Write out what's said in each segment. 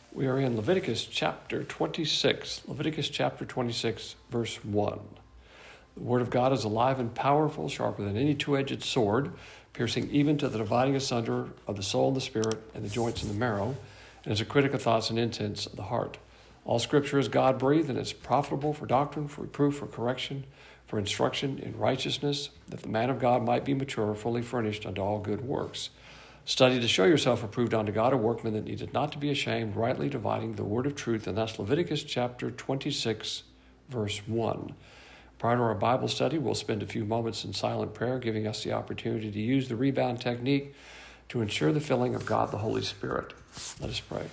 We are in Leviticus chapter 26. Leviticus chapter 26, verse 1. The word of God is alive and powerful, sharper than any two-edged sword, piercing even to the dividing asunder of the soul and the spirit and the joints and the marrow, and is a critic of thoughts and intents of the heart. All Scripture is God-breathed, and is profitable for doctrine, for reproof, for correction, for instruction in righteousness, that the man of God might be mature, fully furnished unto all good works. Study to show yourself approved unto God, a workman that needeth not to be ashamed, rightly dividing the word of truth. And that's Leviticus chapter 26, verse 1. Prior to our Bible study, we'll spend a few moments in silent prayer, giving us the opportunity to use the rebound technique to ensure the filling of God the Holy Spirit. Let us pray.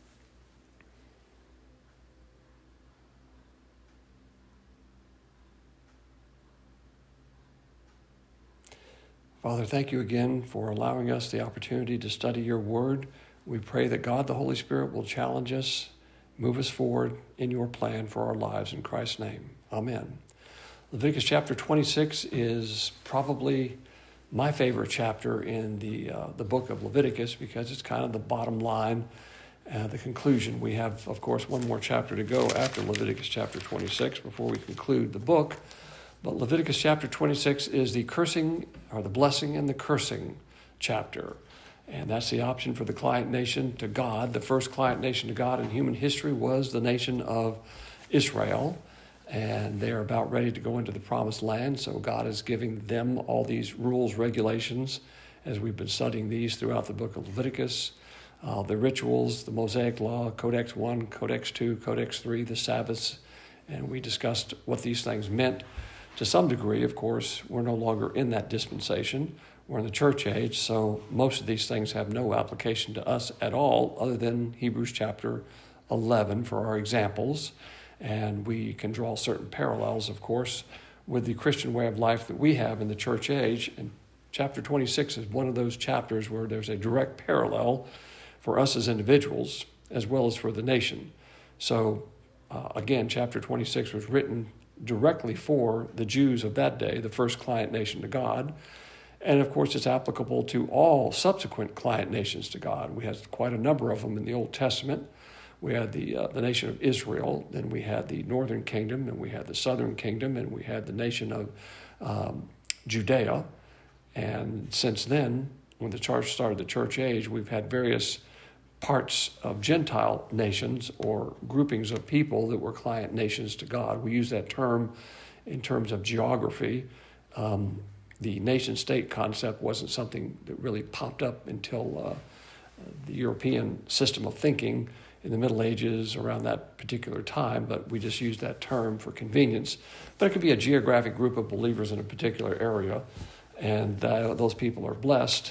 Father, thank you again for allowing us the opportunity to study your word. We pray that God, the Holy Spirit, will challenge us, move us forward in your plan for our lives. In Christ's name, amen. Leviticus chapter 26 is probably my favorite chapter in the book of Leviticus because it's kind of the bottom line, the conclusion. We have, of course, one more chapter to go after Leviticus chapter 26 before we conclude the book. But Leviticus chapter 26 is the cursing, or the blessing and the cursing chapter. And that's the option for the client nation to God. The first client nation to God in human history was the nation of Israel. And they're about ready to go into the promised land. So God is giving them all these rules, regulations, as we've been studying these throughout the book of Leviticus. The rituals, the Mosaic Law, Codex 1, Codex 2, Codex 3, the Sabbaths. And we discussed what these things meant. To some degree, of course, we're no longer in that dispensation. We're in the church age, so most of these things have no application to us at all other than Hebrews chapter 11 for our examples. And we can draw certain parallels, of course, with the Christian way of life that we have in the church age. And chapter 26 is one of those chapters where there's a direct parallel for us as individuals as well as for the nation. So, again, chapter 26 was written directly for the Jews of that day, the first client nation to God. And of course, it's applicable to all subsequent client nations to God. We had quite a number of them in the Old Testament. We had the nation of Israel, then we had the northern kingdom, and we had the southern kingdom, and we had the nation of Judea. And since then, when the church started the church age, we've had various parts of Gentile nations or groupings of people that were client nations to God. We use that term in terms of geography. The nation-state concept wasn't something that really popped up until the European system of thinking in the Middle Ages around that particular time, but we just use that term for convenience. But it could be a geographic group of believers in a particular area, and those people are blessed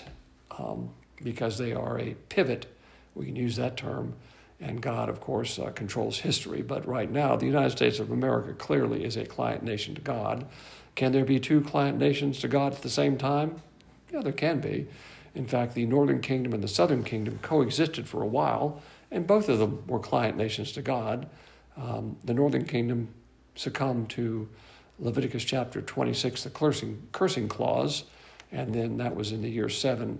because they are a pivot. We can use that term, and God, of course, controls history. But right now, the United States of America clearly is a client nation to God. Can there be two client nations to God at the same time? Yeah, there can be. In fact, the Northern Kingdom and the Southern Kingdom coexisted for a while, and both of them were client nations to God. The Northern Kingdom succumbed to Leviticus chapter 26, the cursing clause, and then that was in the year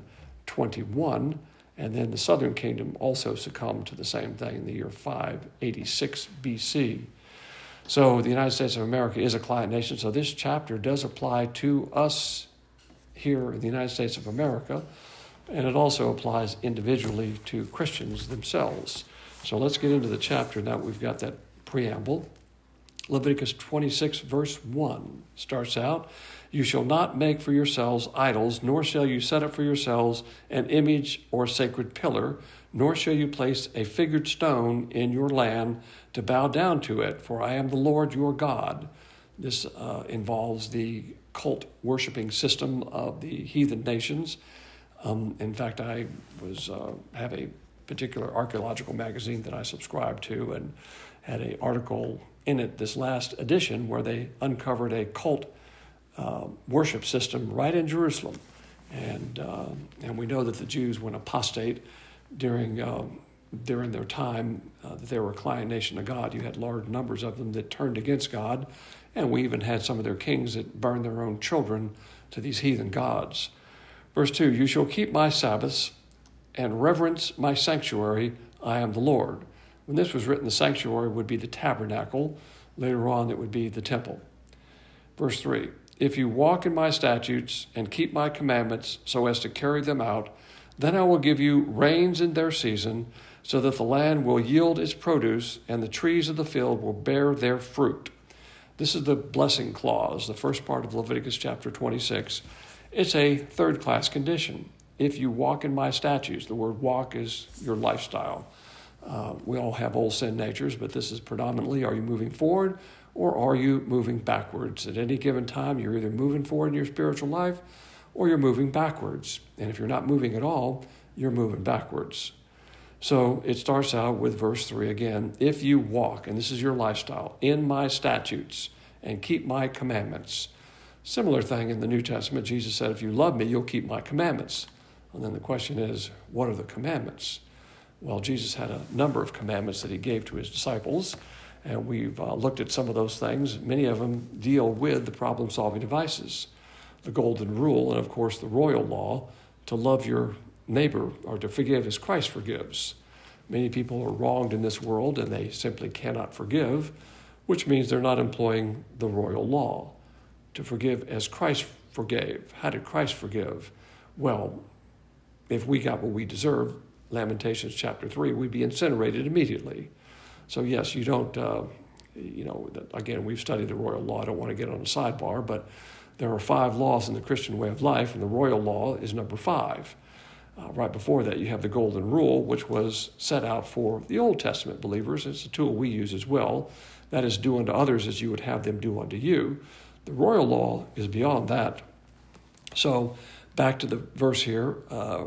721. And then the southern kingdom also succumbed to the same thing in the year 586 BC. So the United States of America is a client nation. So this chapter does apply to us here in the United States of America. And it also applies individually to Christians themselves. So let's get into the chapter now that we've got that preamble. Leviticus 26, verse 1 starts out, "You shall not make for yourselves idols, nor shall you set up for yourselves an image or sacred pillar, nor shall you place a figured stone in your land to bow down to it, for I am the Lord your God." This involves the cult worshiping system of the heathen nations. In fact, I have a particular archaeological magazine that I subscribe to and had an article in it, this last edition, where they uncovered a cult worship system right in Jerusalem. And we know that the Jews went apostate during their time that they were a client nation of God. You had large numbers of them that turned against God, and we even had some of their kings that burned their own children to these heathen gods. Verse 2, "You shall keep my Sabbaths and reverence my sanctuary. I am the Lord. When this was written, the sanctuary would be the tabernacle. Later on, it would be the temple. Verse 3, if you walk in my statutes and keep my commandments so as to carry them out, then I will give you rains in their season, so that the land will yield its produce and the trees of the field will bear their fruit. This is the blessing clause, the first part of Leviticus chapter 26. It's a third-class condition. If you walk in my statutes, the word walk is your lifestyle. We all have old sin natures, but this is predominantly, are you moving forward or are you moving backwards? At any given time, you're either moving forward in your spiritual life or you're moving backwards. And if you're not moving at all, you're moving backwards. So it starts out with verse 3 again. If you walk, and this is your lifestyle, in my statutes and keep my commandments. Similar thing in the New Testament. Jesus said, if you love me, you'll keep my commandments. And then the question is, what are the commandments? Well, Jesus had a number of commandments that he gave to his disciples, and we've looked at some of those things. Many of them deal with the problem-solving devices, the golden rule, and of course the royal law, to love your neighbor or to forgive as Christ forgives. Many people are wronged in this world and they simply cannot forgive, which means they're not employing the royal law. To forgive as Christ forgave. How did Christ forgive? Well, if we got what we deserve, Lamentations chapter 3, we'd be incinerated immediately. So yes, you don't, again, we've studied the royal law. I don't want to get on a sidebar, but there are 5 laws in the Christian way of life, and the royal law is number 5. Right before that, you have the golden rule, which was set out for the Old Testament believers. It's a tool we use as well. That is, do unto others as you would have them do unto you. The royal law is beyond that. So back to the verse here.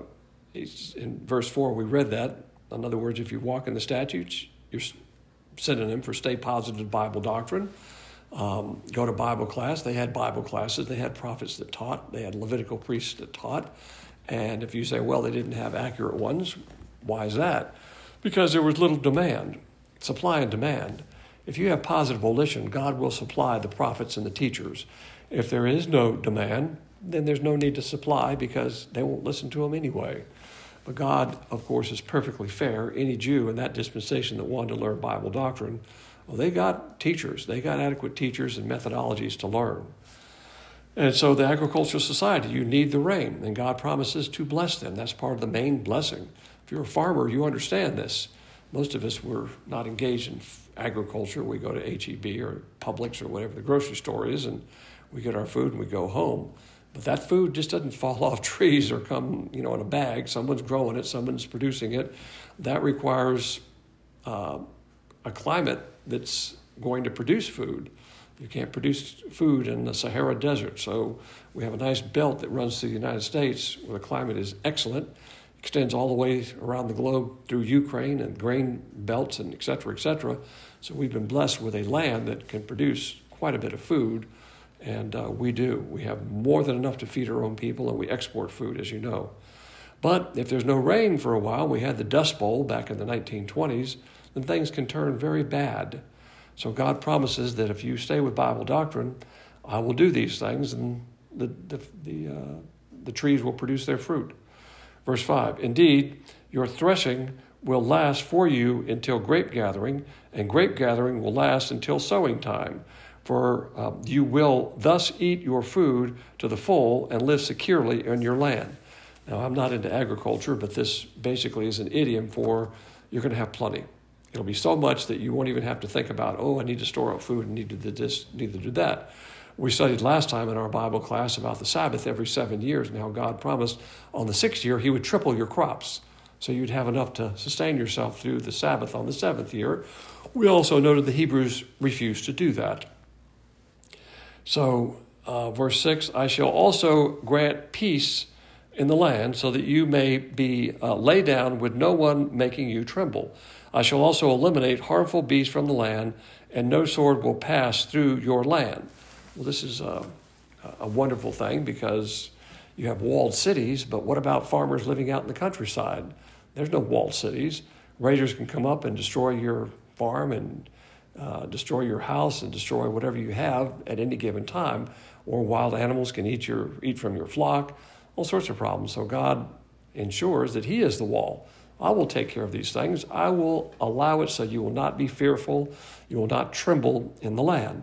In verse 4, we read that. In other words, if you walk in the statutes, you're synonym for stay positive Bible doctrine. Go to Bible class. They had Bible classes. They had prophets that taught. They had Levitical priests that taught. And if you say, well, they didn't have accurate ones, why is that? Because there was little demand, supply and demand. If you have positive volition, God will supply the prophets and the teachers. If there is no demand, then there's no need to supply because they won't listen to them anyway. But God, of course, is perfectly fair. Any Jew in that dispensation that wanted to learn Bible doctrine, well, they got teachers. They got adequate teachers and methodologies to learn. And so the agricultural society, you need the rain, and God promises to bless them. That's part of the main blessing. If you're a farmer, you understand this. Most of us were not engaged in agriculture. We go to H-E-B or Publix or whatever the grocery store is, and we get our food and we go home. But that food just doesn't fall off trees or come, in a bag. Someone's growing it, someone's producing it. That requires a climate that's going to produce food. You can't produce food in the Sahara Desert. So we have a nice belt that runs through the United States where the climate is excellent, extends all the way around the globe through Ukraine and grain belts and et cetera, et cetera. So we've been blessed with a land that can produce quite a bit of food, and we do. We have more than enough to feed our own people, and we export food, as you know. But if there's no rain for a while, we had the Dust Bowl back in the 1920s, then things can turn very bad. So God promises that if you stay with Bible doctrine, I will do these things, and the trees will produce their fruit. Verse 5, indeed, your threshing will last for you until grape gathering, and grape gathering will last until sowing time. For you will thus eat your food to the full and live securely in your land. Now, I'm not into agriculture, but this basically is an idiom for you're going to have plenty. It'll be so much that you won't even have to think about, I need to store up food and need to do this, need to do that. We studied last time in our Bible class about the Sabbath every 7 years and how God promised on the 6th year he would triple your crops. So you'd have enough to sustain yourself through the Sabbath on the 7th year. We also noted the Hebrews refused to do that. So verse 6, I shall also grant peace in the land so that you may be laid down with no one making you tremble. I shall also eliminate harmful beasts from the land, and no sword will pass through your land. Well, this is a wonderful thing because you have walled cities, but what about farmers living out in the countryside? There's no walled cities. Raiders can come up and destroy your farm and destroy your house and destroy whatever you have at any given time, or wild animals can eat from your flock, all sorts of problems. So God ensures that he is the wall. I will take care of these things. I will allow it so you will not be fearful. You will not tremble in the land.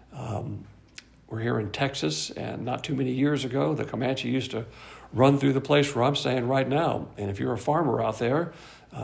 We're here in Texas, and not too many years ago, the Comanche used to run through the place where I'm staying right now. And if you're a farmer out there,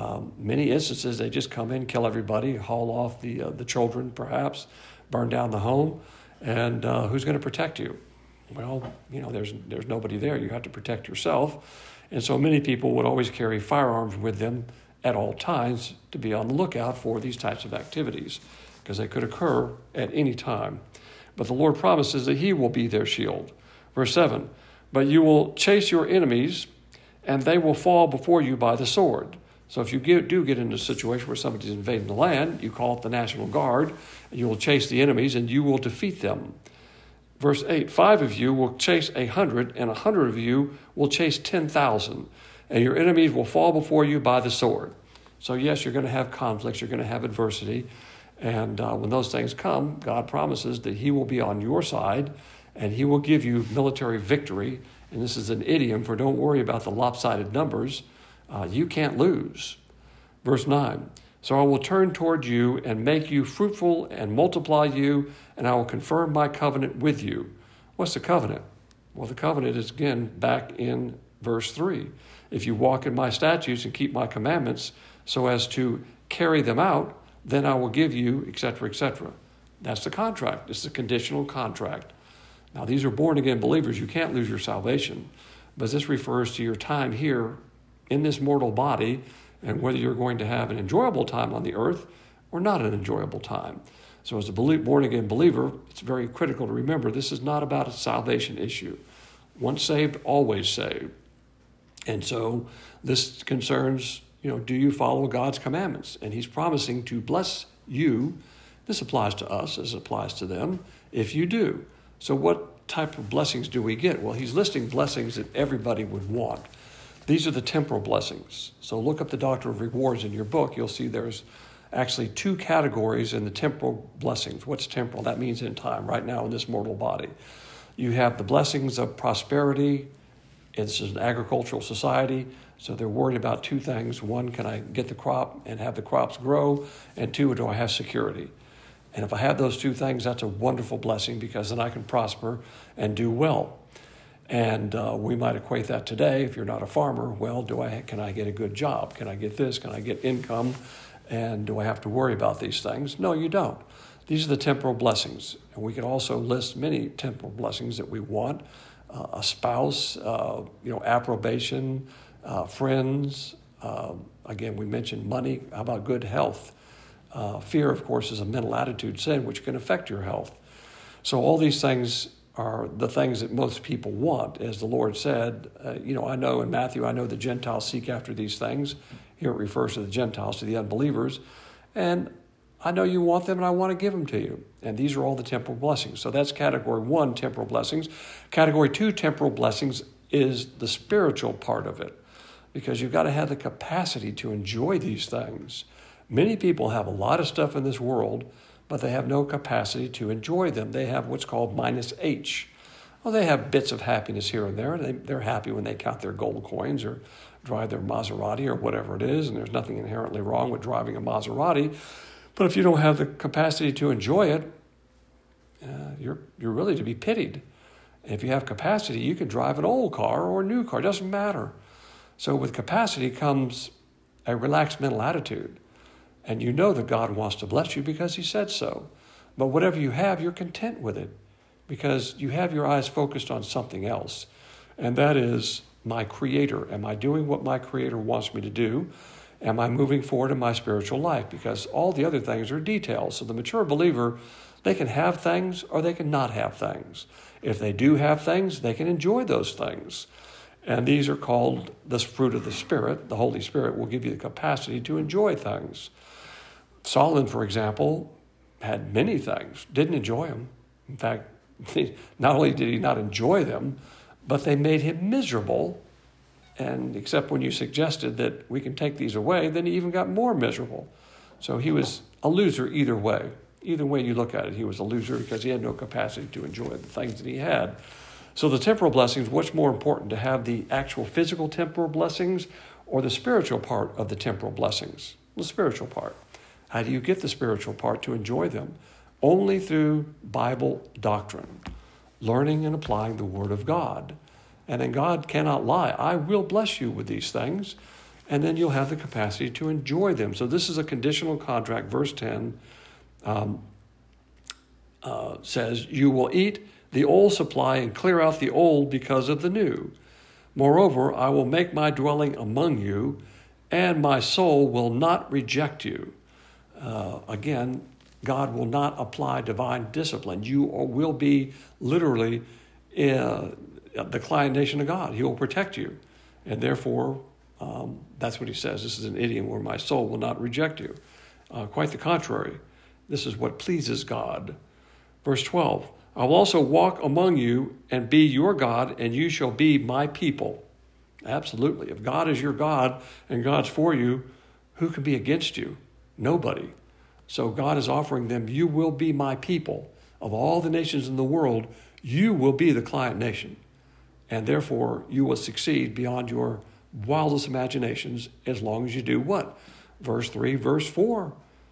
many instances, they just come in, kill everybody, haul off the children, perhaps, burn down the home. And who's going to protect you? Well, there's nobody there. You have to protect yourself. And so many people would always carry firearms with them at all times to be on the lookout for these types of activities, because they could occur at any time. But the Lord promises that he will be their shield. Verse 7, but you will chase your enemies, and they will fall before you by the sword. So if you do get into a situation where somebody's invading the land, you call it the National Guard, and you will chase the enemies, and you will defeat them. Verse 8, 5 of you will chase 100, and 100 of you will chase 10,000, and your enemies will fall before you by the sword. So yes, you're going to have conflicts, you're going to have adversity, and when those things come, God promises that he will be on your side, and he will give you military victory. And this is an idiom for don't worry about the lopsided numbers. You can't lose. Verse 9, so I will turn toward you and make you fruitful and multiply you, and I will confirm my covenant with you. What's the covenant? Well, the covenant is, again, back in verse 3. If you walk in my statutes and keep my commandments so as to carry them out, then I will give you, etc., etc. That's the contract. It's a conditional contract. Now, these are born-again believers. You can't lose your salvation. But this refers to your time here in this mortal body and whether you're going to have an enjoyable time on the earth or not an enjoyable time. So as a born-again believer, it's very critical to remember this is not about a salvation issue. Once saved, always saved. And so this concerns, do you follow God's commandments? And he's promising to bless you. This applies to us as it applies to them if you do. So what type of blessings do we get? Well, he's listing blessings that everybody would want. These are the temporal blessings. So look up the Doctrine of Rewards in your book. You'll see there's actually 2 categories in the temporal blessings. What's temporal? That means in time, right now in this mortal body. You have the blessings of prosperity. It's an agricultural society, so they're worried about 2 things. 1, can I get the crop and have the crops grow? And 2, do I have security? And if I have those 2 things, that's a wonderful blessing, because then I can prosper and do well. And we might equate that today, if you're not a farmer, well, can I get a good job? Can I get this? Can I get income? And do I have to worry about these things? No, you don't. These are the temporal blessings. And we could also list many temporal blessings that we want. A spouse, approbation, friends. Again, we mentioned money. How about good health? Fear, of course, is a mental attitude sin, which can affect your health. So all these things are the things that most people want. As the Lord said, I know in Matthew, I know the Gentiles seek after these things. Here it refers to the Gentiles, to the unbelievers. And I know you want them, and I want to give them to you. And these are all the temporal blessings. So that's category 1, temporal blessings. Category 2, temporal blessings, is the spiritual part of it, because you've got to have the capacity to enjoy these things. Many people have a lot of stuff in this world, but they have no capacity to enjoy them. They have what's called -H. Well, they have bits of happiness here and there. They're happy when they count their gold coins or drive their Maserati or whatever it is, and there's nothing inherently wrong with driving a Maserati. But if you don't have the capacity to enjoy it, you're really to be pitied. And if you have capacity, you can drive an old car or a new car. It doesn't matter. So with capacity comes a relaxed mental attitude. And you know that God wants to bless you because he said so. But whatever you have, you're content with it, because you have your eyes focused on something else. And that is my Creator. Am I doing what my Creator wants me to do? Am I moving forward in my spiritual life? Because all the other things are details. So the mature believer, they can have things or they can not have things. If they do have things, they can enjoy those things. And these are called the fruit of the Spirit. The Holy Spirit will give you the capacity to enjoy things. Solomon, for example, had many things, didn't enjoy them. In fact, not only did he not enjoy them, but they made him miserable. And except when you suggested that we can take these away, then he even got more miserable. So he was a loser either way. Either way you look at it, he was a loser because he had no capacity to enjoy the things that he had. So the temporal blessings, what's more important, to have the actual physical temporal blessings or the spiritual part of the temporal blessings? The spiritual part. How do you get the spiritual part to enjoy them? Only through Bible doctrine, learning and applying the Word of God. And then God cannot lie. I will bless you with these things, and then you'll have the capacity to enjoy them. So this is a conditional contract. Verse 10 says, you will eat the old supply and clear out the old because of the new. Moreover, I will make my dwelling among you, and my soul will not reject you. Again, God will not apply divine discipline. You will be literally the client nation of God. He will protect you. And therefore, that's what he says. This is an idiom where my soul will not reject you. Quite the contrary. This is what pleases God. Verse 12, I will also walk among you and be your God, and you shall be my people. Absolutely. If God is your God and God's for you, who can be against you? Nobody. So God is offering them, you will be my people. Of all the nations in the world, you will be the client nation. And therefore, you will succeed beyond your wildest imaginations as long as you do what? Verse 3, verse 4.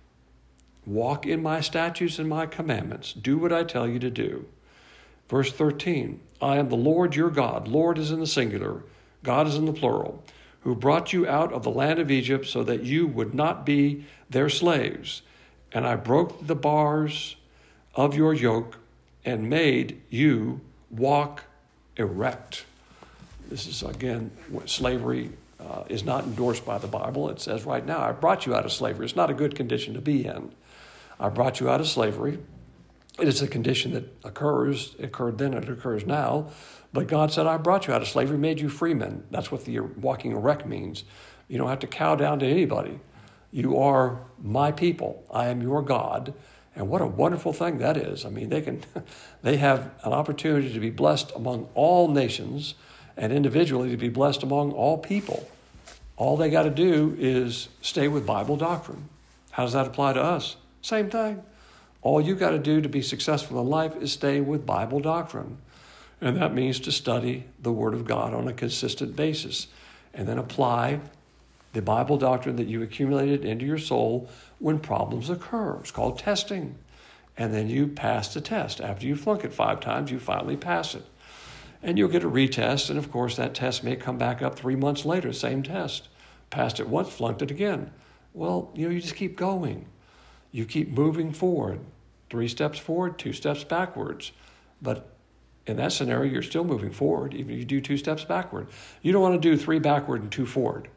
Walk in my statutes and my commandments. Do what I tell you to do. Verse 13, I am the Lord your God. Lord is in the singular. God is in the plural. Who brought you out of the land of Egypt so that you would not be their slaves. And I broke the bars of your yoke and made you walk erect. This is, again, slavery is not endorsed by the Bible. It says right now, I brought you out of slavery. It's not a good condition to be in. I brought you out of slavery. It is a condition that occurs. It occurred then, it occurs now. But God said, I brought you out of slavery, made you freemen. That's what the walking erect means. You don't have to cow down to anybody. You are my people. I am your God. And what a wonderful thing that is. I mean, they have an opportunity to be blessed among all nations and individually to be blessed among all people. All they got to do is stay with Bible doctrine. How does that apply to us? Same thing. All you got to do to be successful in life is stay with Bible doctrine. And that means to study the Word of God on a consistent basis and then apply the Bible doctrine that you accumulated into your soul when problems occur. It's called testing. And then you pass the test. After you flunk it 5 times, you finally pass it. And you'll get a retest, and of course that test may come back up 3 months later, same test. Passed it once, flunked it again. Well, you just keep going. You keep moving forward. 3 steps forward, 2 steps backwards. But in that scenario, you're still moving forward, even if you do 2 steps backward. You don't want to do 3 backward and 2 forward.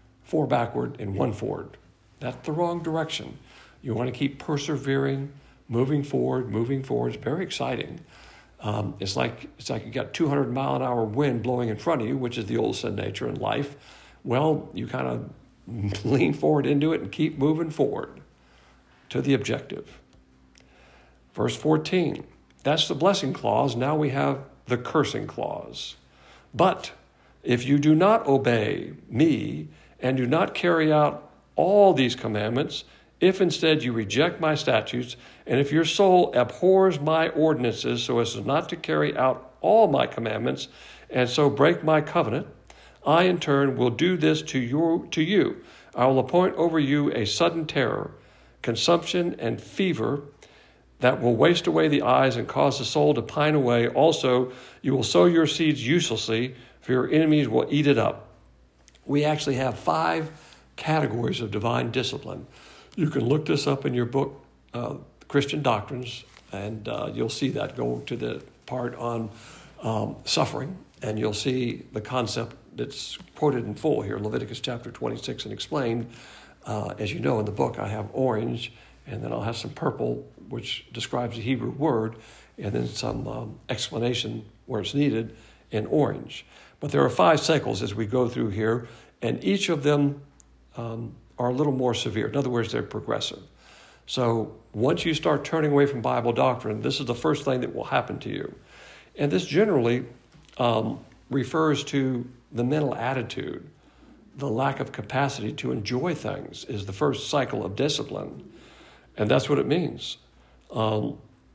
4 backward and 1 forward. That's the wrong direction. You want to keep persevering, moving forward. It's very exciting. It's like you got 200-mile-an-hour wind blowing in front of you, which is the old sin nature in life. Well, you kind of lean forward into it and keep moving forward to the objective. Verse 14, that's the blessing clause. Now we have the cursing clause. But if you do not obey me and do not carry out all these commandments, if instead you reject my statutes, and if your soul abhors my ordinances so as not to carry out all my commandments, and so break my covenant, I in turn will do this to you. I will appoint over you a sudden terror, consumption and fever that will waste away the eyes and cause the soul to pine away. Also, you will sow your seeds uselessly, for your enemies will eat it up. We actually have 5 categories of divine discipline. You can look this up in your book, Christian Doctrines, and you'll see that. Go to the part on suffering, and you'll see the concept that's quoted in full here, Leviticus chapter 26, and explained. As you know, in the book, I have orange, and then I'll have some purple, which describes the Hebrew word, and then some explanation where it's needed in orange. But there are 5 cycles as we go through here, and each of them are a little more severe. In other words, they're progressive. So once you start turning away from Bible doctrine, this is the first thing that will happen to you. And this generally refers to the mental attitude. The lack of capacity to enjoy things is the first cycle of discipline. And that's what it means. And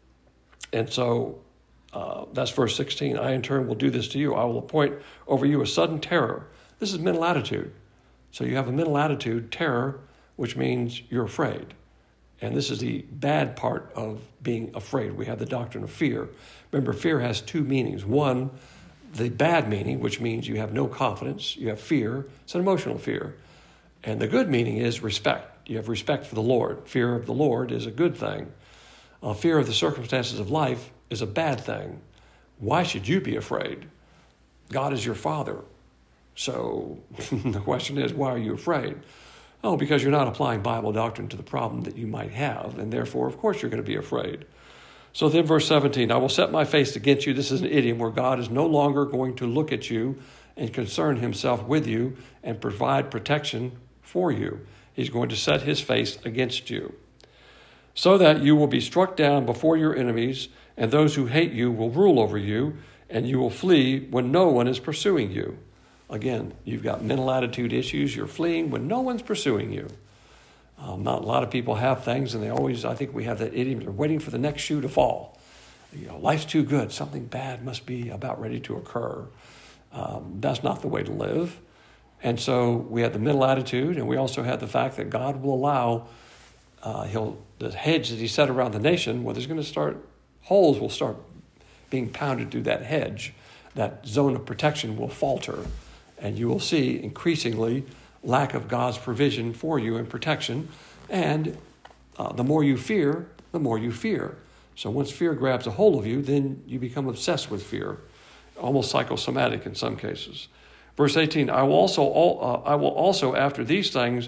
so that's verse 16. I in turn will do this to you. I will appoint over you a sudden terror. This is mental attitude. So you have a mental attitude, terror, which means you're afraid. And this is the bad part of being afraid. We have the doctrine of fear. Remember, fear has two meanings. One, the bad meaning, which means you have no confidence, you have fear. It's an emotional fear. And the good meaning is respect. You have respect for the Lord. Fear of the Lord is a good thing. Fear of the circumstances of life is a bad thing. Why should you be afraid? God is your Father. So the question is, why are you afraid? Oh, because you're not applying Bible doctrine to the problem that you might have, and therefore, of course, you're going to be afraid. So then verse 17, I will set my face against you. This is an idiom where God is no longer going to look at you and concern himself with you and provide protection for you. He's going to set his face against you, so that you will be struck down before your enemies, and those who hate you will rule over you, and you will flee when no one is pursuing you. Again, you've got mental attitude issues. You're fleeing when no one's pursuing you. Not a lot of people have things, and they always, I think we have that idiom, they're waiting for the next shoe to fall. Life's too good. Something bad must be about ready to occur. That's not the way to live. And so we have the mental attitude, and we also have the fact that God will allow the hedge that he set around the nation, well, there's going to start, holes will start being pounded through that hedge. That zone of protection will falter, and you will see increasingly lack of God's provision for you and protection. And the more you fear, the more you fear. So once fear grabs a hold of you, then you become obsessed with fear, almost psychosomatic in some cases. Verse 18, if also after these things,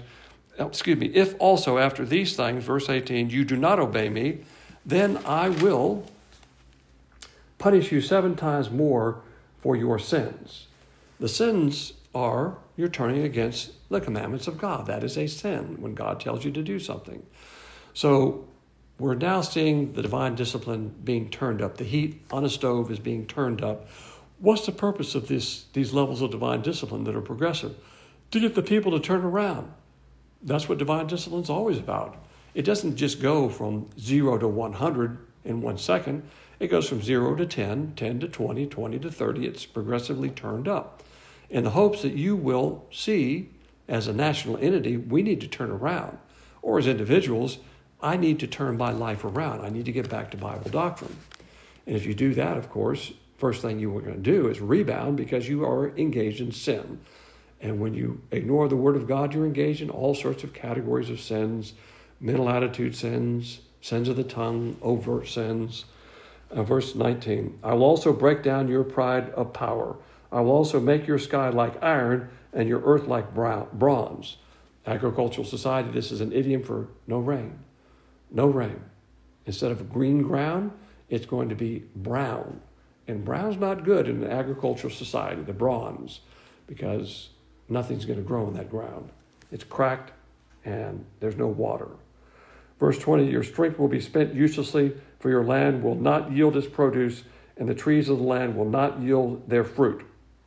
verse 18, you do not obey me, then I will punish you 7 times more for your sins. The sins are you're turning against the commandments of God. That is a sin when God tells you to do something. So we're now seeing the divine discipline being turned up. The heat on a stove is being turned up. What's the purpose of these levels of divine discipline that are progressive? To get the people to turn around. That's what divine discipline is always about. It doesn't just go from 0 to 100 in 1 second. It goes from 0 to 10, 10 to 20, 20 to 30. It's progressively turned up. In the hopes that you will see, as a national entity, we need to turn around. Or as individuals, I need to turn my life around. I need to get back to Bible doctrine. And if you do that, of course, first thing you are going to do is rebound because you are engaged in sin. And when you ignore the Word of God, you're engaged in all sorts of categories of sins, mental attitude sins, sins of the tongue, overt sins. Verse 19, I will also break down your pride of power. I will also make your sky like iron and your earth like bronze. Agricultural society, this is an idiom for no rain. No rain. Instead of green ground, it's going to be brown. And brown's not good in an agricultural society, the bronze, because nothing's going to grow in that ground. It's cracked and there's no water. Verse 20, your strength will be spent uselessly, for your land will not yield its produce, and the trees of the land will not yield their fruit.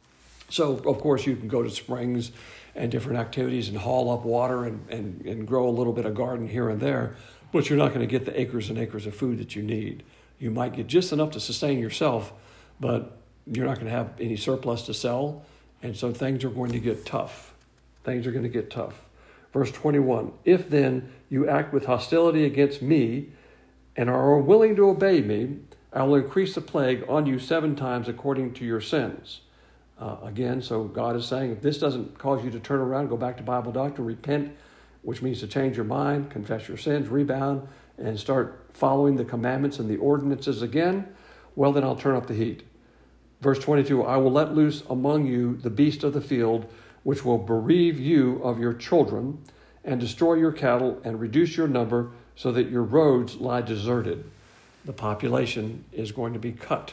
So, of course, you can go to springs and different activities and haul up water and grow a little bit of garden here and there, but you're not going to get the acres and acres of food that you need. You might get just enough to sustain yourself, but you're not going to have any surplus to sell, and so things are going to get tough. Things are going to get tough. Verse 21, if then you act with hostility against me and are unwilling to obey me, I will increase the plague on you 7 times according to your sins. Again, so God is saying, if this doesn't cause you to turn around, go back to Bible doctrine, repent, which means to change your mind, confess your sins, rebound, and start following the commandments and the ordinances again, well, then I'll turn up the heat. Verse 22, I will let loose among you the beast of the field, which will bereave you of your children, and destroy your cattle, and reduce your number, so that your roads lie deserted. The population is going to be cut.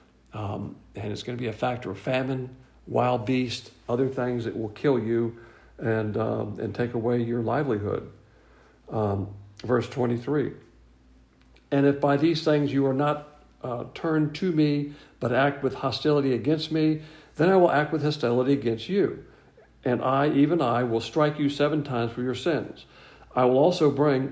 And it's going to be a factor of famine, wild beast, other things that will kill you and take away your livelihood. Verse 23, and if by these things you are not turned to me, but act with hostility against me, then I will act with hostility against you. And I, even I, will strike you 7 times for your sins. I will also bring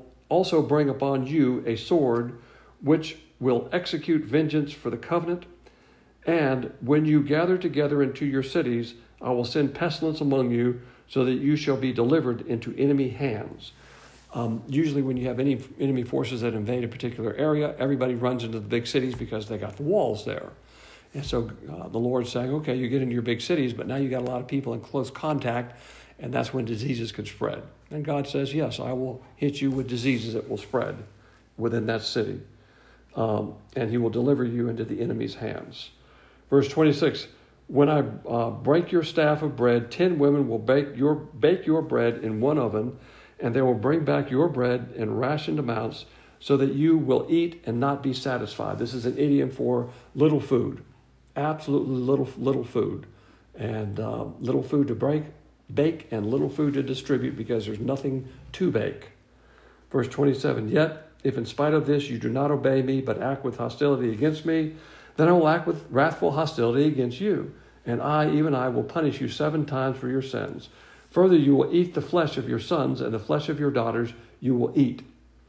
upon you a sword which will execute vengeance for the covenant. And when you gather together into your cities, I will send pestilence among you, so that you shall be delivered into enemy hands. Usually when you have any enemy forces that invade a particular area, everybody runs into the big cities because they got the walls there. And so the Lord's saying, okay, you get into your big cities, but now you got a lot of people in close contact, and that's when diseases could spread. And God says, yes, I will hit you with diseases that will spread within that city. And he will deliver you into the enemy's hands. Verse 26, when I break your staff of bread, 10 women will bake your bread in one oven, and they will bring back your bread in rationed amounts, so that you will eat and not be satisfied. This is an idiom for little food, absolutely little food, and little food to bake, and little food to distribute, because there's nothing to bake. Verse 27, yet if in spite of this you do not obey me, but act with hostility against me, then I will act with wrathful hostility against you, and even I, will punish you 7 times for your sins. Further, you will eat the flesh of your sons, and the flesh of your daughters you will eat.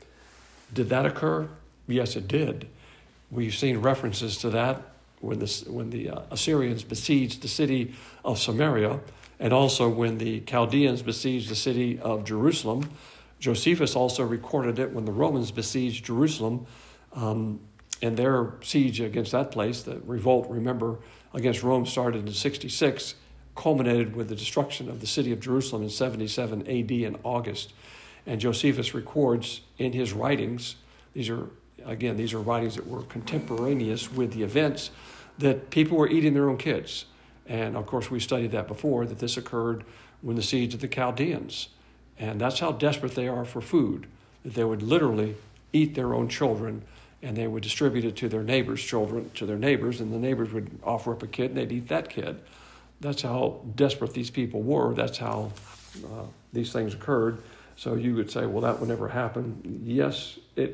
Did that occur? Yes, it did. We've seen references to that when the Assyrians besieged the city of Samaria, and also when the Chaldeans besieged the city of Jerusalem. Josephus also recorded it when the Romans besieged Jerusalem, and their siege against that place, the revolt, remember, against Rome started in 66, culminated with the destruction of the city of Jerusalem in 77 AD in August. And Josephus records in his writings, these are writings that were contemporaneous with the events, that people were eating their own kids. And of course, we studied that before, that this occurred when the siege of the Chaldeans. And that's how desperate they are for food, that they would literally eat their own children, and they would distribute it to their neighbors' children, to their neighbors, and the neighbors would offer up a kid, and they'd eat that kid. That's how desperate these people were. That's how these things occurred. So you would say, well, that would never happen. Yes,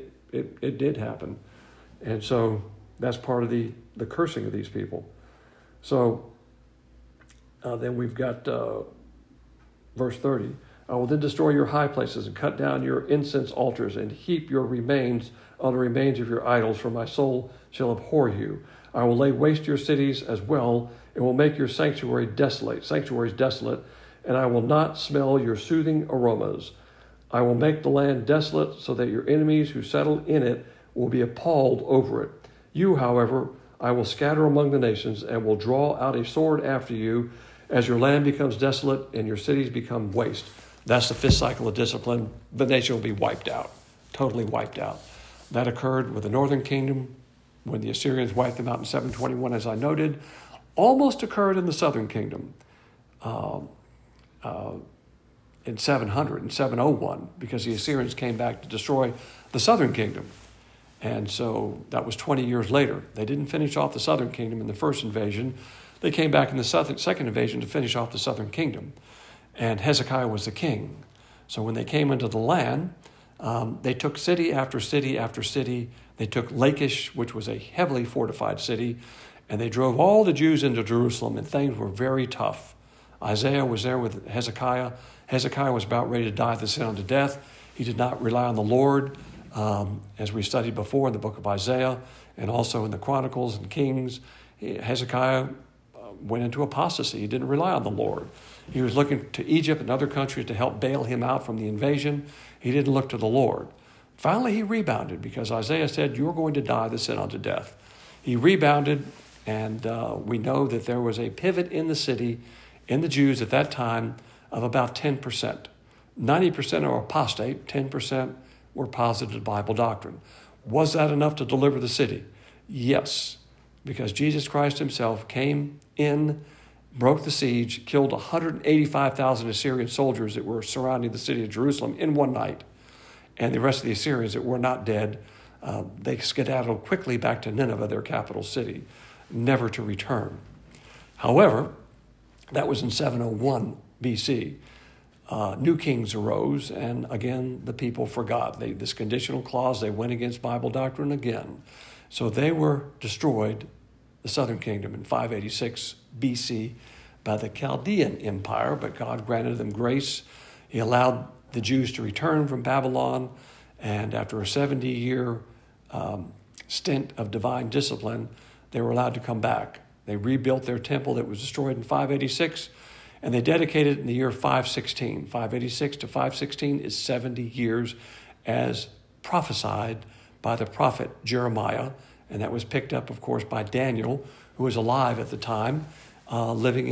it did happen. And so that's part of the cursing of these people. So then we've got verse 30. I will then destroy your high places and cut down your incense altars and heap your remains on the remains of your idols, for my soul shall abhor you. I will lay waste your cities as well, and will make your sanctuaries desolate, and I will not smell your soothing aromas. I will make the land desolate, so that your enemies who settle in it will be appalled over it. You, however, I will scatter among the nations, and will draw out a sword after you, as your land becomes desolate and your cities become waste. That's the 5th cycle of discipline. The nation will be wiped out, totally wiped out. That occurred with the northern kingdom when the Assyrians wiped them out in 721, as I noted. Almost occurred in the southern kingdom in 701, because the Assyrians came back to destroy the southern kingdom. And so that was 20 years later. They didn't finish off the southern kingdom in the first invasion. They came back in the second invasion to finish off the southern kingdom. And Hezekiah was the king. So when they came into the land, they took city after city after city. They took Lachish, which was a heavily fortified city, and they drove all the Jews into Jerusalem, and things were very tough. Isaiah was there with Hezekiah. Hezekiah was about ready to die of the sin unto death. He did not rely on the Lord, as we studied before in the book of Isaiah and also in the Chronicles and Kings. Hezekiah went into apostasy. He didn't rely on the Lord. He was looking to Egypt and other countries to help bail him out from the invasion. He didn't look to the Lord. Finally, he rebounded, because Isaiah said, you're going to die the sin unto death. He rebounded, and we know that there was a pivot in the city, in the Jews at that time, of about 10%. 90% are apostate, 10% were positive to Bible doctrine. Was that enough to deliver the city? Yes, because Jesus Christ himself came in, broke the siege, killed 185,000 Assyrian soldiers that were surrounding the city of Jerusalem in one night. And the rest of the Assyrians that were not dead, they skedaddled quickly back to Nineveh, their capital city, never to return. However, that was in 701 BC. New kings arose, and again, the people forgot. This conditional clause, they went against Bible doctrine again. So they were destroyed, the southern kingdom, in 586 BC by the Chaldean Empire, but God granted them grace. He allowed the Jews to return from Babylon, and after a 70-year stint of divine discipline, they were allowed to come back. They rebuilt their temple that was destroyed in 586, And they dedicated it in the year 516. 586 to 516 is 70 years as prophesied by the prophet Jeremiah. And that was picked up, of course, by Daniel, who was alive at the time, living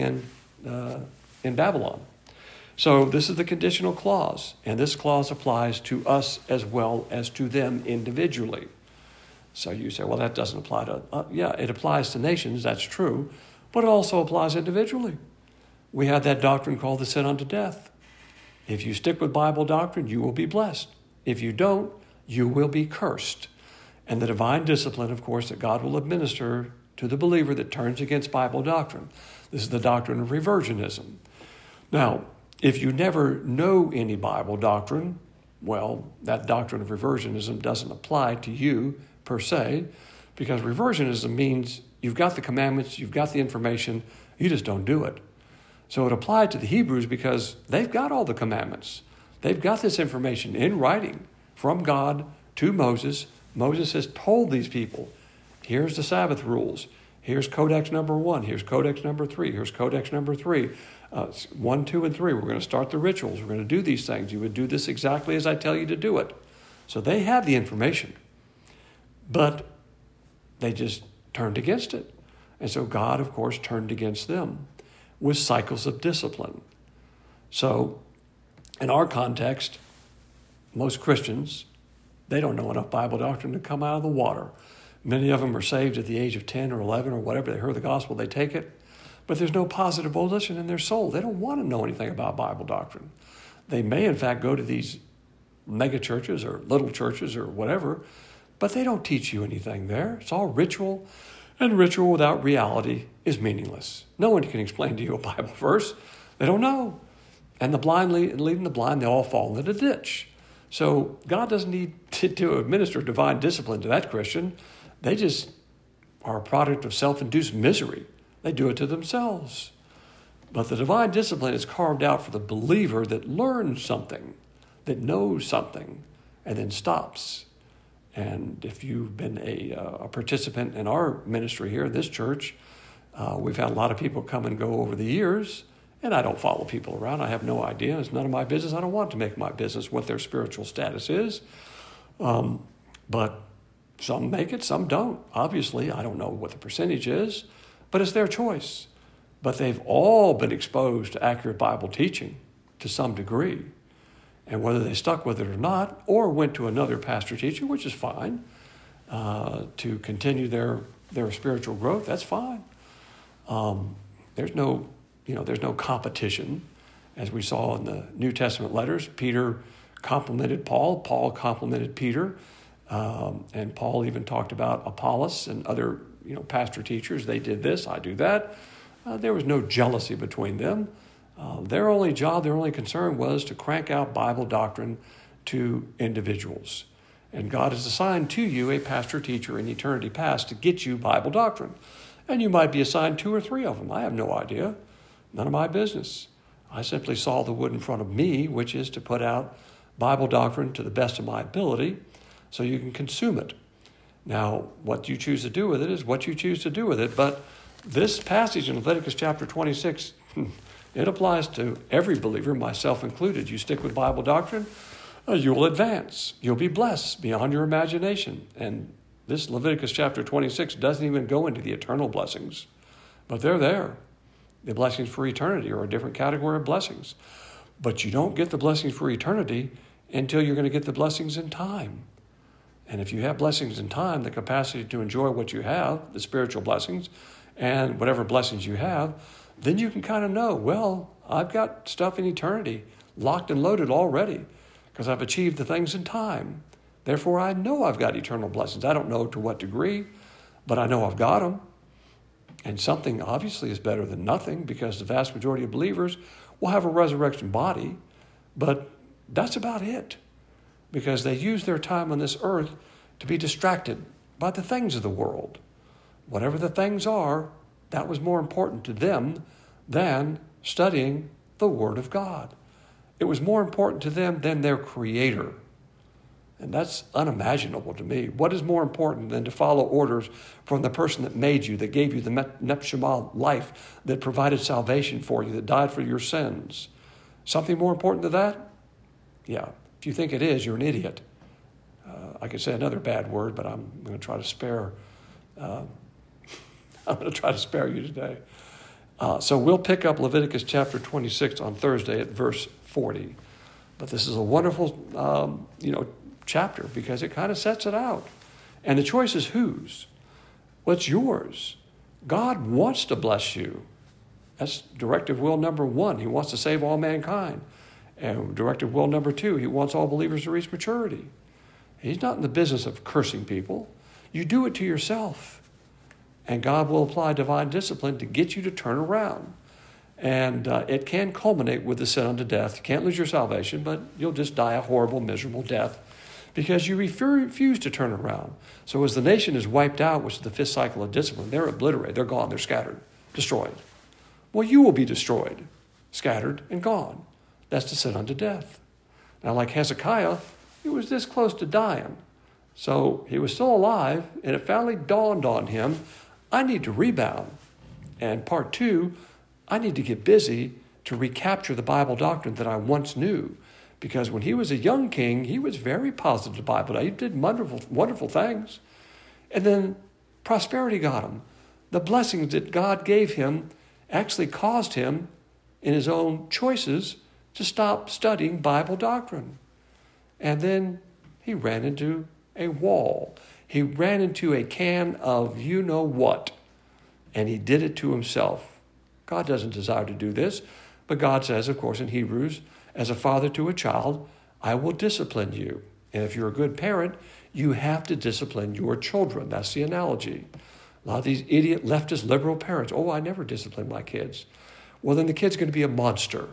in Babylon. So this is the conditional clause, and this clause applies to us as well as to them individually. So you say, well, that doesn't apply to, yeah, it applies to nations, that's true, but it also applies individually. We have that doctrine called the sin unto death. If you stick with Bible doctrine, you will be blessed. If you don't, you will be cursed. And the divine discipline, of course, that God will administer to the believer that turns against Bible doctrine. This is the doctrine of reversionism. Now, if you never know any Bible doctrine, well, that doctrine of reversionism doesn't apply to you per se, because reversionism means you've got the commandments, you've got the information, you just don't do it. So it applied to the Hebrews because they've got all the commandments. They've got this information in writing from God to Moses. Moses has told these people, here's the Sabbath rules. Here's Codex number 1. Here's Codex number 3. Here's Codex number 3. 1, 2, and 3. We're going to start the rituals. We're going to do these things. You would do this exactly as I tell you to do it. So they have the information. But they just turned against it. And so God, of course, turned against them with cycles of discipline. So in our context, most Christians, they don't know enough Bible doctrine to come out of the water. Many of them are saved at the age of 10 or 11 or whatever. They heard the gospel, they take it. But there's no positive volition in their soul. They don't want to know anything about Bible doctrine. They may, in fact, go to these mega churches or little churches or whatever, but they don't teach you anything there. It's all ritual, and ritual without reality is meaningless. No one can explain to you a Bible verse. They don't know. And the blind leading the blind, they all fall into the ditch. So God doesn't need to administer divine discipline to that Christian. They just are a product of self-induced misery. They do it to themselves. But the divine discipline is carved out for the believer that learns something, that knows something, and then stops. And if you've been a participant in our ministry here in this church, we've had a lot of people come and go over the years, and I don't follow people around. I have no idea. It's none of my business. I don't want to make my business what their spiritual status is. But some make it, some don't. Obviously, I don't know what the percentage is, but it's their choice. But they've all been exposed to accurate Bible teaching to some degree. And whether they stuck with it or not, or went to another pastor teacher, which is fine, to continue their spiritual growth, that's fine. There's no competition. As we saw in the New Testament letters, Peter complimented Paul, Paul complimented Peter, and Paul even talked about Apollos and other pastor teachers. They did this, I do that. There was no jealousy between them. Their only job, their only concern was to crank out Bible doctrine to individuals. And God has assigned to you a pastor teacher in eternity past to get you Bible doctrine. And you might be assigned 2 or 3 of them. I have no idea. None of my business. I simply saw the wood in front of me, which is to put out Bible doctrine to the best of my ability so you can consume it. Now, what you choose to do with it is what you choose to do with it. But this passage in Leviticus chapter 26, it applies to every believer, myself included. You stick with Bible doctrine, you'll advance. You'll be blessed beyond your imagination. And this Leviticus chapter 26 doesn't even go into the eternal blessings, but they're there. The blessings for eternity are a different category of blessings. But you don't get the blessings for eternity until you're going to get the blessings in time. And if you have blessings in time, the capacity to enjoy what you have, the spiritual blessings, and whatever blessings you have, then you can kind of know, well, I've got stuff in eternity locked and loaded already because I've achieved the things in time. Therefore, I know I've got eternal blessings. I don't know to what degree, but I know I've got them. And something obviously is better than nothing because the vast majority of believers will have a resurrection body, but that's about it because they use their time on this earth to be distracted by the things of the world. Whatever the things are, that was more important to them than studying the Word of God. It was more important to them than their Creator. And that's unimaginable to me. What is more important than to follow orders from the person that made you, that gave you the Neshama life, that provided salvation for you, that died for your sins? Something more important than that? Yeah. If you think it is, you're an idiot. I could say another bad word, but I'm going to try to spare. I'm going to try to spare you today. So we'll pick up Leviticus chapter 26 on Thursday at verse 40. But this is a wonderful, chapter, because it kind of sets it out. And the choice is whose? Well, it's yours. God wants to bless you. That's directive will number 1. He wants to save all mankind. And directive will number 2, he wants all believers to reach maturity. He's not in the business of cursing people. You do it to yourself. And God will apply divine discipline to get you to turn around. And it can culminate with the sin unto death. You can't lose your salvation, but you'll just die a horrible, miserable death because you refuse to turn around. So as the nation is wiped out, which is the 5th cycle of discipline, they're obliterated, they're gone, they're scattered, destroyed. Well, you will be destroyed, scattered, and gone. That's the sin unto death. Now, like Hezekiah, he was this close to dying. So he was still alive, and it finally dawned on him, I need to rebound. And part 2, I need to get busy to recapture the Bible doctrine that I once knew. Because when he was a young king, he was very positive to the Bible. He did wonderful, wonderful things. And then prosperity got him. The blessings that God gave him actually caused him, in his own choices, to stop studying Bible doctrine. And then he ran into a wall. He ran into a can of you-know-what. And he did it to himself. God doesn't desire to do this. But God says, of course, in Hebrews, as a father to a child, I will discipline you. And if you're a good parent, you have to discipline your children. That's the analogy. A lot of these idiot leftist liberal parents, I never discipline my kids. Well, then the kid's going to be a monster.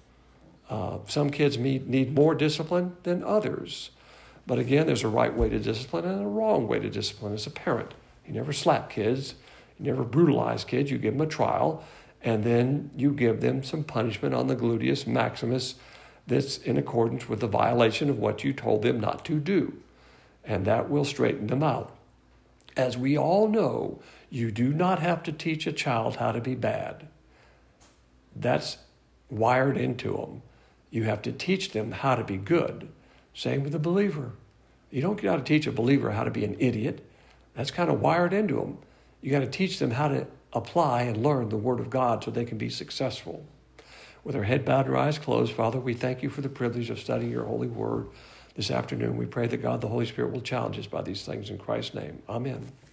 Some kids need more discipline than others. But again, there's a right way to discipline and a wrong way to discipline as a parent. You never slap kids. You never brutalize kids. You give them a trial, and then you give them some punishment on the gluteus maximus that's in accordance with the violation of what you told them not to do. And that will straighten them out. As we all know, you do not have to teach a child how to be bad. That's wired into them. You have to teach them how to be good. Same with a believer. You don't got to teach a believer how to be an idiot. That's kind of wired into them. You got to teach them how to apply and learn the Word of God so they can be successful. With our head bowed and our eyes closed, Father, we thank you for the privilege of studying your holy word this afternoon. We pray that God, the Holy Spirit, will challenge us by these things in Christ's name. Amen.